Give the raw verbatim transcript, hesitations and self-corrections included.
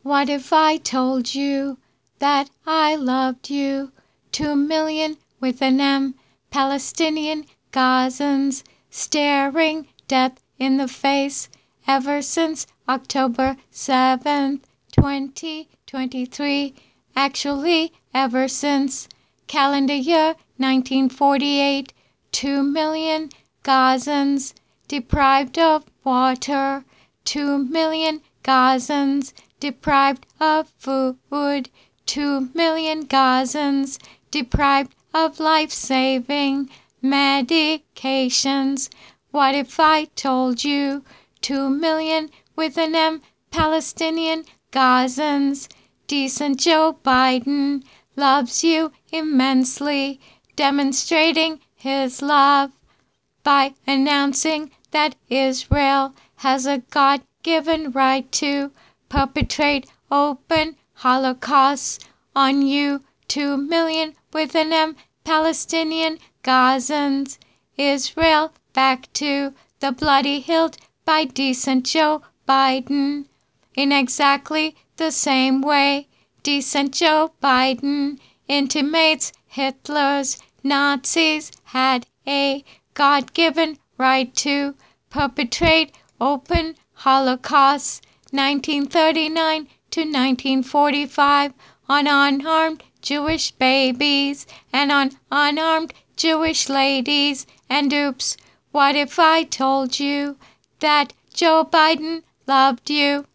What if I told you that I loved you? Two million with an M Palestinian Gazans staring death in the face ever since October seventh, twenty twenty-three. Actually, ever since calendar year nineteen forty-eight. Two million Gazans deprived of water. Two million Gazans deprived of food. Two million Gazans deprived of life-saving medications. What if I told you two million with an M Palestinian Gazans? Decent Joe Biden loves you immensely, demonstrating his love by announcing that Israel has a God-given right to perpetrate open holocausts on you. Two million with an M Palestinian Gazans. Israel back to the bloody hilt by decent Joe Biden. In exactly the same way, decent Joe Biden intimates Hitler's Nazis had a God-given right to perpetrate open holocausts nineteen thirty-nine to nineteen forty-five on unarmed Jewish babies and on unarmed Jewish ladies. And oops, what if I told you that Joe Biden loved you?